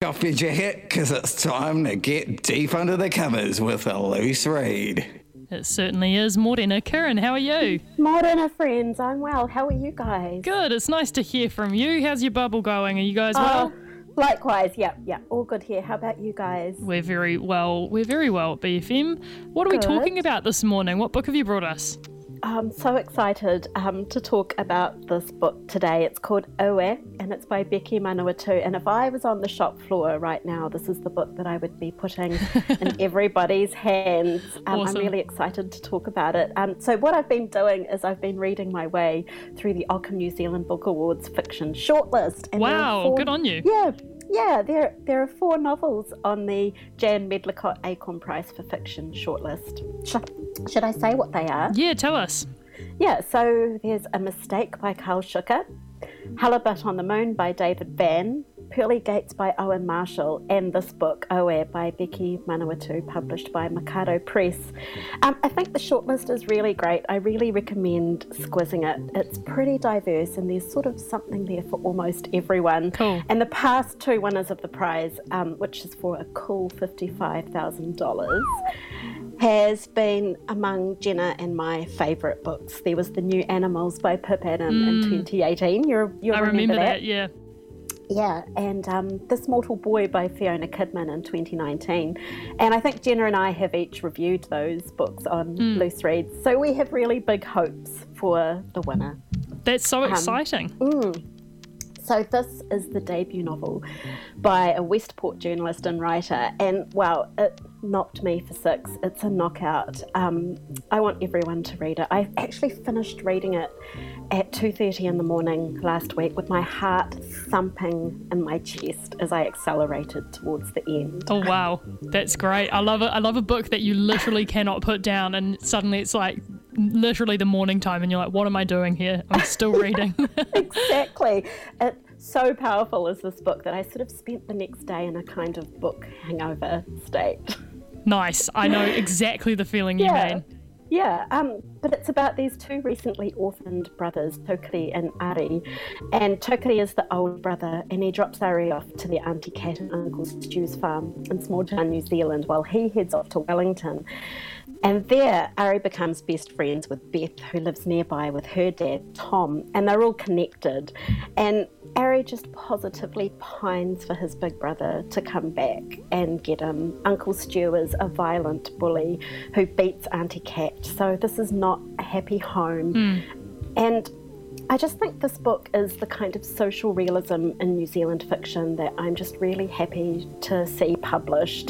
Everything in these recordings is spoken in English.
off your jacket, because it's time to get deep under the covers with a loose read. It certainly is. Morena, Karen, how are you? Morena, friends. I'm well. How are you guys? Good. It's nice to hear from you. How's your bubble going? Are you guys well? Likewise. Yeah. All good here. How about you guys? We're very well. We're very well at BFM. What are we talking about this morning? What book have you brought us? I'm so excited to talk about this book today. It's called Oe, and it's by Becky Manawatu. And if I was on the shop floor right now, this is the book that I would be putting in everybody's hands. Awesome. I'm really excited to talk about it. So what I've been doing is I've been reading my way through the Ockham New Zealand Book Awards fiction shortlist. And wow, good on you. Yeah, there are 4 novels on the Jan Medlicott Acorn Prize for Fiction shortlist. Should I say what they are? Yeah, tell us. Yeah, so there's A Mistake by Carl Schucker, Halibut on the Moon by David Vann, Pearly Gates by Owen Marshall, and this book, Oe, by Becky Manawatu, published by Mikado Press. I think the shortlist is really great. I really recommend squizzing it. It's pretty diverse, and there's sort of something there for almost everyone. Cool. And the past 2 winners of the prize, which is for a cool $55,000, has been among Jenna and my favourite books. There was The New Animals by Pip Adam in 2018. You'll remember that? Yeah. Yeah, and This Mortal Boy by Fiona Kidman in 2019. And I think Jenna and I have each reviewed those books on Loose Reads. So we have really big hopes for the winner. That's so exciting. So this is the debut novel by a Westport journalist and writer, and wow, it knocked me for 6. It's a knockout. I want everyone to read it. I actually finished reading it at 2:30 in the morning last week with my heart thumping in my chest as I accelerated towards the end. Oh wow, that's great. I love it. I love a book that you literally cannot put down, and suddenly it's like literally the morning time and you're like, what am I doing here? I'm still reading. Exactly. It's so powerful is this book that I sort of spent the next day in a kind of book hangover state. Nice. I know exactly the feeling you mean. Yeah, but it's about these 2 recently orphaned brothers, Tokiri and Ari. And Tokiri is the old brother, and he drops Ari off to their Auntie Cat and Uncle Stu's farm in small town New Zealand while he heads off to Wellington. And there, Ari becomes best friends with Beth, who lives nearby with her dad, Tom, and they're all connected. And Ari just positively pines for his big brother to come back and get him. Uncle Stu is a violent bully who beats Auntie Cat, so this is not a happy home. And I just think this book is the kind of social realism in New Zealand fiction that I'm just really happy to see published.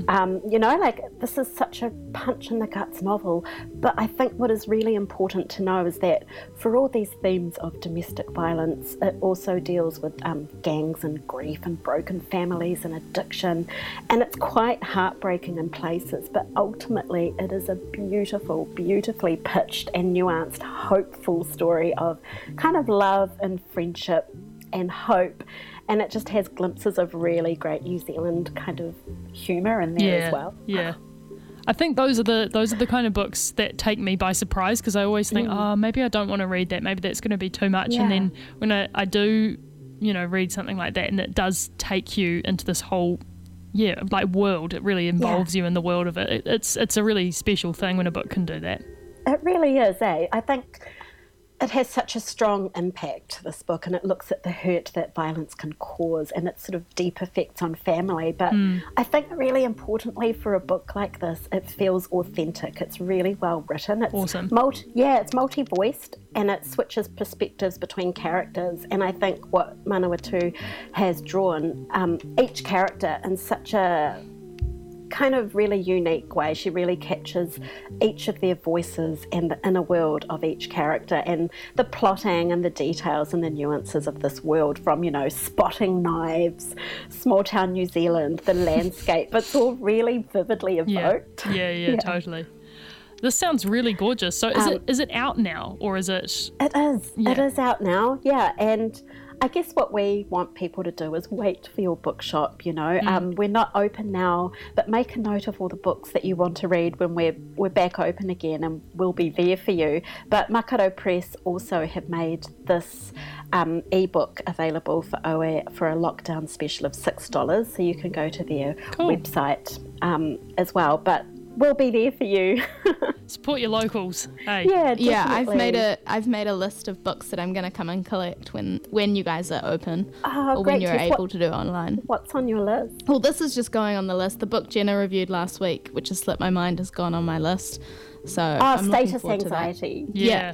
This is such a punch in the guts novel, but I think what is really important to know is that for all these themes of domestic violence, it also deals with gangs and grief and broken families and addiction, and it's quite heartbreaking in places, but ultimately it is a beautiful, beautifully pitched and nuanced, hopeful story of kind of love and friendship and hope, and it just has glimpses of really great New Zealand kind of humour in there as well. Yeah, I think those are the kind of books that take me by surprise, because I always think, maybe I don't want to read that, maybe that's going to be too much, and then when I do, read something like that, and it does take you into this whole world, it really involves you in the world of it. It's a really special thing when a book can do that. It really is, I think it has such a strong impact, this book, and it looks at the hurt that violence can cause and its sort of deep effects on family. But I think really importantly for a book like this, it feels authentic. It's really well written. It's awesome. It's multi-voiced, and it switches perspectives between characters. And I think what Manawatu has drawn each character in such a kind of really unique way. She really captures each of their voices and the inner world of each character, and the plotting and the details and the nuances of this world, from spotting knives, small town New Zealand, the landscape. It's all really vividly evoked. Yeah, totally. This sounds really gorgeous. So is it out now, or is it? It is. Yeah. It is out now. Yeah, and I guess what we want people to do is wait for your bookshop, you know. We're not open now, but make a note of all the books that you want to read when we're back open again, and we'll be there for you. But Makaurau Press also have made this ebook available for OE for a lockdown special of $6, so you can go to their website as well. But we'll be there for you. Support your locals. Hey. Yeah, definitely. Yeah, I've made a list of books that I'm going to come and collect when you guys are open, or when you're able to do it online. What's on your list? Well, this is just going on the list. The book Jenna reviewed last week, which has slipped my mind, has gone on my list. So I'm Status looking Anxiety. Yeah.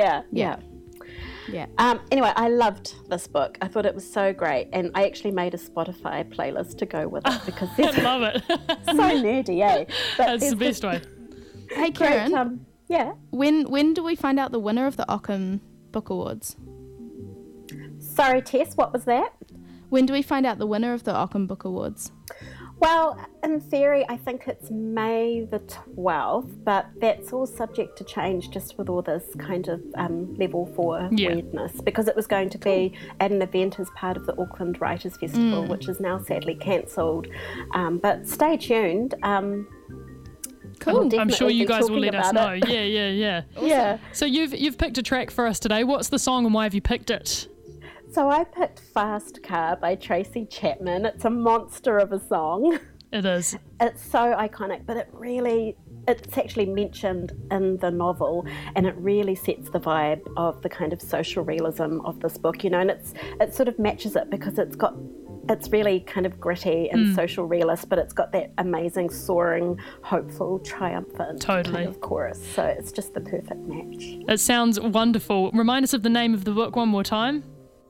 Anyway, I loved this book. I thought it was so great, and I actually made a Spotify playlist to go with it because I love it. so nerdy, eh? But That's the best way. Hey, Karen. Yeah. When do we find out the winner of the Ockham Book Awards? Sorry, Tess, what was that? When do we find out the winner of the Ockham Book Awards? Well, in theory, I think it's May the 12th, but that's all subject to change just with all this kind of level 4 weirdness, because it was going to be at an event as part of the Auckland Writers' Festival, which is now sadly cancelled. But stay tuned. Cool. I'm sure you guys will let us know. Yeah. Yeah. So you've picked a track for us today. What's the song and why have you picked it? So I picked Fast Car by Tracy Chapman. It's a monster of a song. It is. It's so iconic, but it's actually mentioned in the novel, and it really sets the vibe of the kind of social realism of this book, you know, and it sort of matches it because it's really kind of gritty and social realist, but it's got that amazing, soaring, hopeful, triumphant kind of chorus. So it's just the perfect match. It sounds wonderful. Remind us of the name of the book one more time.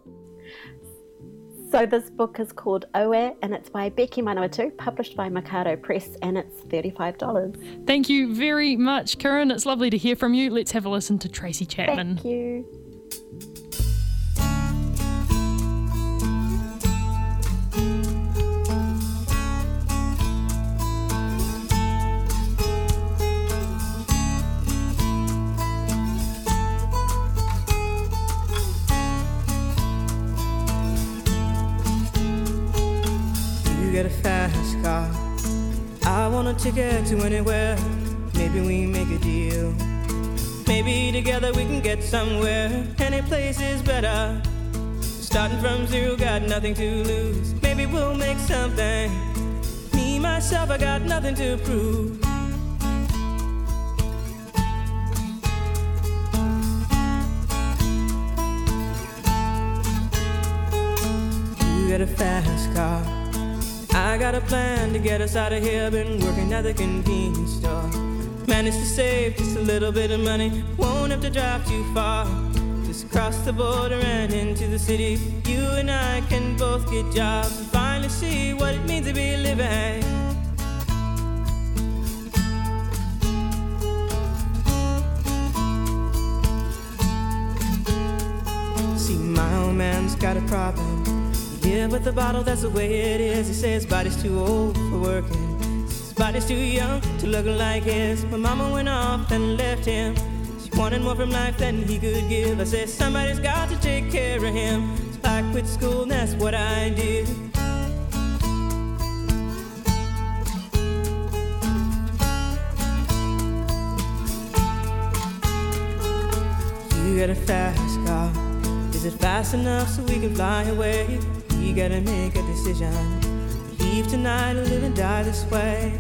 So this book is called Oe, and it's by Becky Manawatu, published by Makaurau Press, and it's $35. Thank you very much, Karen. It's lovely to hear from you. Let's have a listen to Tracy Chapman. Thank you. Get a fast car. I want a ticket to anywhere. Maybe we make a deal. Maybe together we can get somewhere. Any place is better. Starting from zero, got nothing to lose. Maybe we'll make something. Me, myself, I got nothing to prove. You get a fast car. I got a plan to get us out of here. Been working at the convenience store. Managed to save just a little bit of money. Won't have to drive too far. Just cross the border and into the city. You and I can both get jobs and finally see what it means to be living. See, my old man's got a problem. Yeah, but the bottle, that's the way it is. He says his body's too old for working. His body's too young to look like his. My mama went off and left him. She wanted more from life than he could give. I said, somebody's got to take care of him. So I quit school and that's what I did. You got a fast car. Is it fast enough so we can fly away? You gotta make a decision. Leave tonight or live and die this way.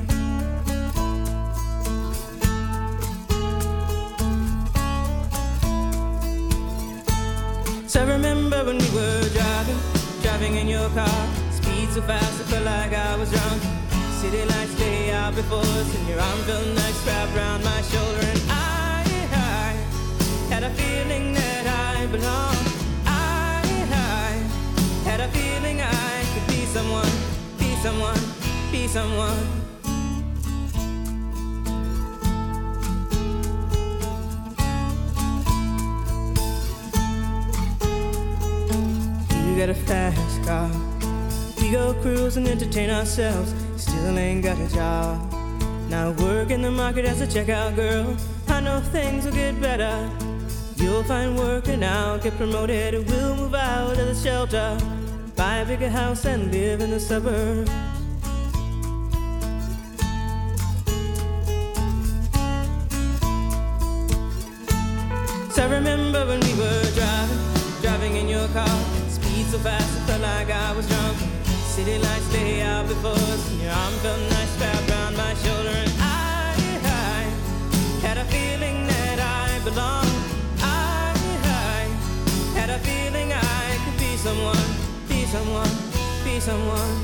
So I remember when we were driving in your car. Speed so fast I felt like I was drunk. City lights lay out before us, and your arm felt nice wrapped around my shoulder. And I had a feeling that I belonged. Had a feeling I could be someone, be someone, be someone. You got a fast car. We go cruise and entertain ourselves. Still ain't got a job. Now work in the market as a checkout girl. I know things will get better. You'll find work and I'll get promoted. We'll move out of the shelter, buy a bigger house and live in the suburbs. So I remember when we were driving in your car, speed so fast it felt like I was drunk. City lights lay out before us, and your arm felt nice wrapped around my shoulder. And I had a feeling that I belonged. I had a feeling I could be someone, be someone, be someone.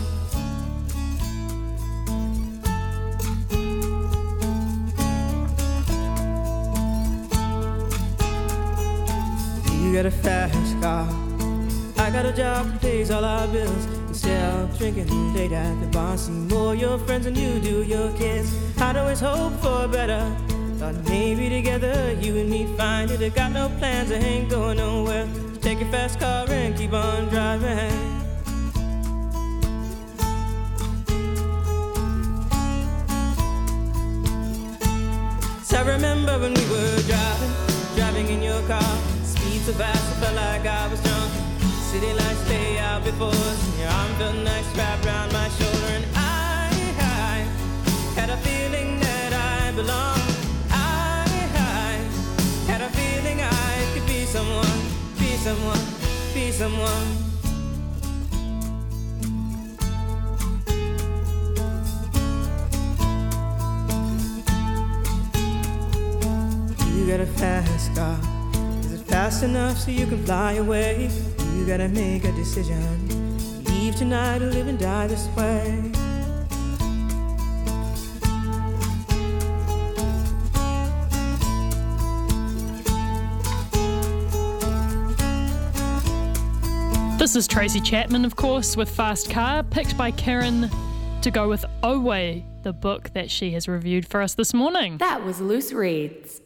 You got a fast car, I got a job that pays all our bills. Instead of drinking late at the bar, see more your friends than you do your kids. I'd always hope for better, thought maybe together you and me find it. I got no plans, I ain't going nowhere. So take your fast car and keep on driving. So I remember when we were driving in your car, speed so fast it felt like I was drunk. City lights lay out before us, and your arm felt nice wrapped around my shoulder. And I had a feeling that I belonged. I had a feeling I could be someone, be someone, be someone. You got a fast car, is it fast enough so you can fly away? You gotta make a decision, leave tonight or live and die this way. This is Tracy Chapman, of course, with Fast Car, picked by Karen to go with Owe, the book that she has reviewed for us this morning. That was Loose Reads.